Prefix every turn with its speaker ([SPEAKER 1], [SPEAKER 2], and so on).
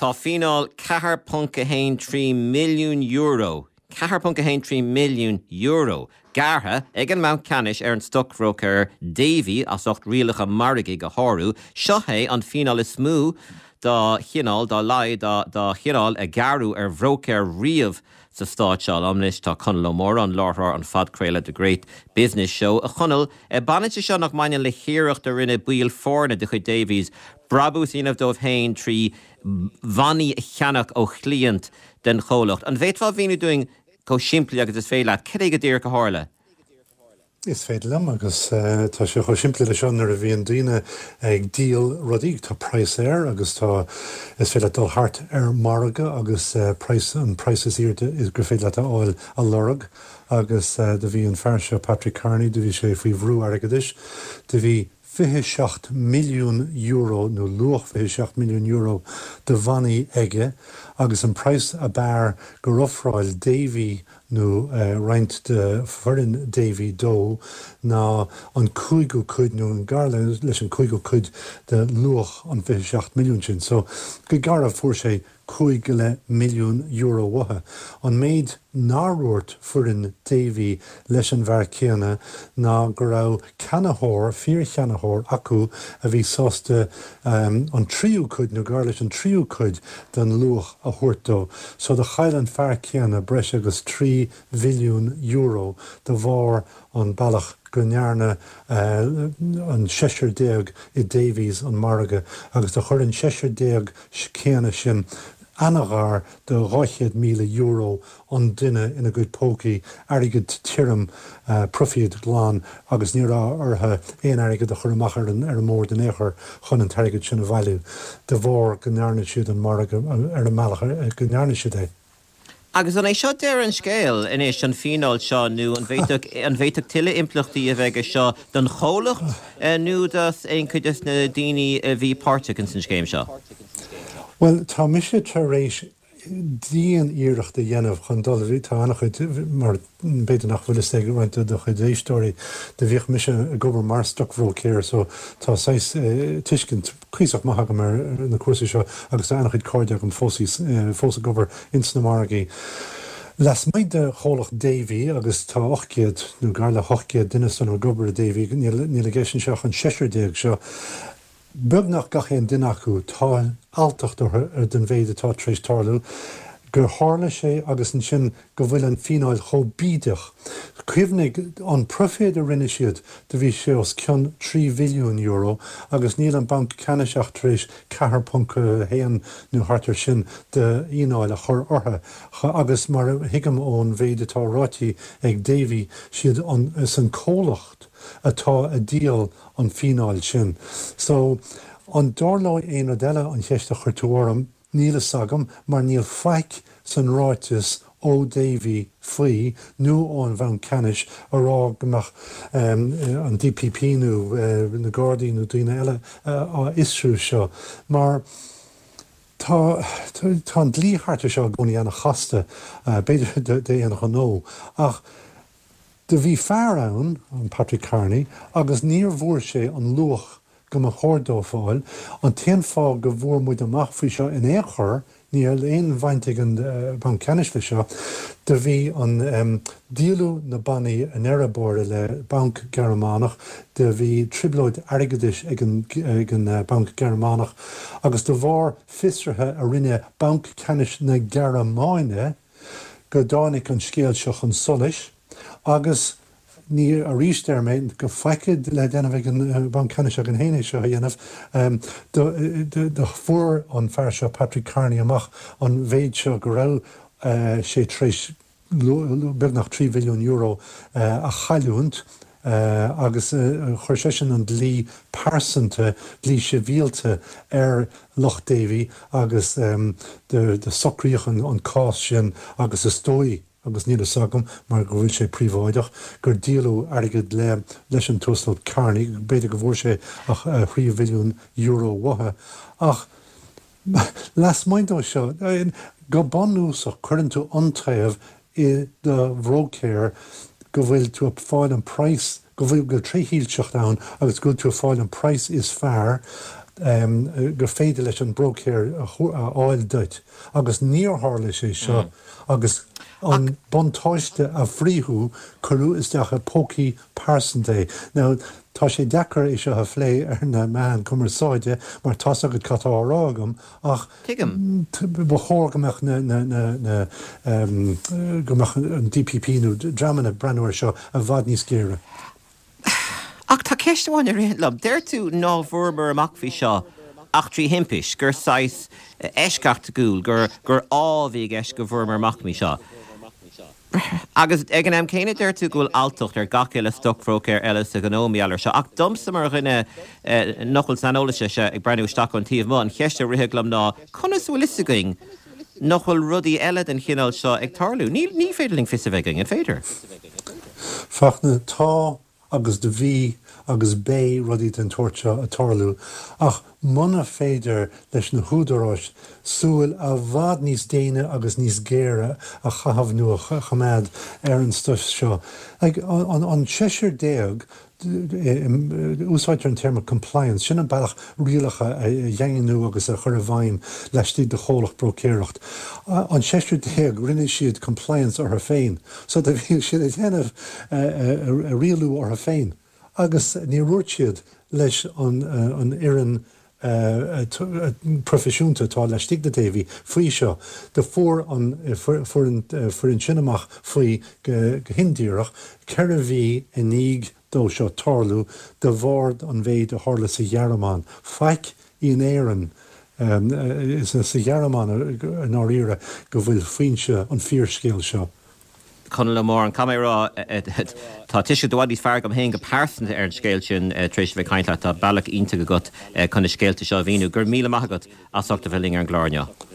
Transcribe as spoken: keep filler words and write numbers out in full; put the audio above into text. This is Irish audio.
[SPEAKER 1] Tá fíneáil ceathair punca hain trí milliún euro. ceathair punca hain trí milliún euro. Gartha ag an Mount Canish ar an stockbroker Davy as ocht rialacha marigi go háú, seo é an fíneáil is smú dá chinál dá lai dá chinál a garú ar bhrócéir riamh sa stáitseáil amnis tá chunal mór an láthar an fadcréile The Great Business Show. A chunal e banite seo nach maine le hiireacht ar rinne buil fórna de chu Davies brabús inamh dómh hain trí vanní cheannach ó chliant den cholacht. An bhéit bhil vínu doing go siimplí agus is féile, cé go dtír go hála?
[SPEAKER 2] Is féidirlam agus uh, tá sé chu siimplí le sean ar a bhíon daoine ag díal rodí tá price air agus tá is féile dul hart ar marga agus uh, price an prices irte is gur féile tá áil a lorug agus uh, de bhí an fearseo Patrick Carney de bhí sé faoi bhrú airgadis de bhí fifty-seacht milliún euro nó luach fifty-seacht milliún euro de vanní aige agus an price a bear go rothráil Davy nó uh, roint de foreign Davy dó ná an cúig go cúid nó an garla leis an cúig go cúid de luach an fifty-seacht milliún sin. So go gar a fuair sé cúig le milliún euro wathe. An méid náróirt foreign Davy leis an bhar céanna ná go raibh ceannathóir, fíor cheannathóir acu a bhí sásta um, an tríú cúid nó gar leis an tríú cúid den luach a thuirtó. So de chail an fear céanna breis agus trí bhilliún euro de bhár an bailach gonnearna uh, an seisir déag i Davies an marga agus de chur an seisir déag céanna sin anagar de roichead míle euro an duine ina good pócaí airgid tírim uh, profiad glán agus níra ortha éon airgid a chur amach ar an mór den éair chun an tairgid sin a bhailú de bhór gonnearna siúd an marga ar an mealach gonnearna siúd é.
[SPEAKER 1] Agus an é seo déir an scéal in éis an fíneáil seo nó an bhéiteach tuile implachtaí a bheith seo don cholacht nó das éon chuidir na daoine a bhí páirteach an san scéim seo.
[SPEAKER 2] Well, tá mise tar rééis díon íireachta dhéanamh chun dul bhí tá annach mar beidir nach bhfuil steig roiinte do chu déistóirí de bhíoh mise a gobar mar stockbhró céir, so tá seis tuiscint cuiach maitha go mar na cuasa seo agus annach chuid cóideach an fósa gobar ins na margaí. Las maid de cholacht Davy agus tá ochcéad nó gar le hochcéad duine san ó gobar Davy níl géisisin seach an seisir déag seo. Bugnach gach éon duine acu tá altacht ar den bhéide tá trééis tarlú, gur hála sé agus an sin go bhfuil an fíneáil chomh-bídeach. Cuimhnig an proféad a rinne siad de bhí sé os ceann trí bhilliún euro agus níl an banc Caniseach trééis ceathair punca héan nó hartar sin de íonáil a chur ortha agus mar hiigem ón bhéide tá ráitií ag Davy siad an san cólacht atá a díal an fíneáil sin. So an dárláid éon a deile an cheiste chuirtúram níl sagam mar níl feic san ráitis ó Davy faoi nó ón bhain Canish a rá gomach um, an D P P nó uh, na Gardaí nó daoine eile uh, á isriú seo. Mar tá an dlítharte seo gcónaí ana chaste uh, beidir dé ana chu nó ach de bhí fear ann an Patrick Carney agus níor bhór sé an luach go a chóirdó fáil an téan fá go bhór muid amach faoi seo in éair níl éon bhaintig an uh, Banc Canish le seo de bhí an um, díalú na bannaí an airabóra le Banc Gearmánach de bhí triblóid airgadis ag an, ag an uh, Banc Gearmánach agus de bhár fisrathe a rinne Banc Canish na Gearmáine go dánig an scéal seach an solis agus ní a ríiste méid go feicid le déanamh an Banc Canish an héine seo a dhéanamh de fuór an fear seo Patrick Carney amach an bhéid seo go raibh uh, sé trééis beagnach trí bhilliún euro uh, a chailiúnt uh, agus uh, chuir sé sin an dlí pásanta dlí sibhialta ar Loch Davy agus um, de, de socríoch an, an cás sin agus is dói agus níl sagam mar go bhfuil sé príomháideach gur díalú airgid le leis an tostal Carney, beidir go bhór sé ach three bhilliún euro wathe. Ach las maidó seo go banús a chuann tú antaobh i de bhrócéir go bhfuil tú fáil an price go bhfuil go tríhíilteach ann agus go tú fáil an price is fearr um, gur féidir leis an brocéir áil duit. Agus níor hála sé seo, agus an bontáiste a bhríthú choú isteach a pócaí pásanté. Now, tá sé dechar is seo a phlé ar na meán cumarsáide, mar tá agad catá rágam, ach bchógamach na gomach an D P P nó dramanna breúir seo a bhd níos céire.
[SPEAKER 1] Ach tá ceistehhain ar rélam, déir tú ná bhurmar amach bhí seo ach trí himpiis, gur sais eisceart gúil, gur gur ábhíh eis go bhurmar amach mí seo. Agus ag an am céine déir tú gúil altocht ar gaciile stochrócéir eile sa gnómialar seo. Ach domsa mar rinne nochil sanolaise se ag breú staach an tíomh mán, cheiste ritheglam ná conas bhfuil isagaing nochil rudí eile den chinál seo ag tarlú. Ní ní féidirling fisaveging an féidir.
[SPEAKER 2] Fachna tá agus de bhí agus bé rudí den tuairte a tarlú, ach muna féidir leis na húdaráis súil a bhd níos déine agus níos géire a chahabhnú a chaméad ar an stuis seo. Like, an, an Cheshire déag, úsáidtar an term compliance, sinna bailach rialacha a dhéanganú agus a chur a bhaim leis tí de chólach brocéireacht. An Cheshire déag rinne siad compliance ar féin, so de bhí siad a dhéanamh a rialú ar féin. Agus ní rúirt siad leis an iireann profisiúnta tá leis tí de déhí faoi seo, de fór an sinneamach faoi go hindíireach, ceir a bhí in níg dó seo tarlú de bhard an bhéid a hála sa dhearmán. Feic íon éan is sa dhearmán an áíire go bhfuil faoinse an fíorscéal seo.
[SPEAKER 1] Conal le mór an camérá tá tuise dohadí feargam hén go pásanta ar an scéil sin trééis bheith caiintla tá bailach ionta go got chuna scéalta seo bhíú gur míle maigat as achta bheling ar an gláirne.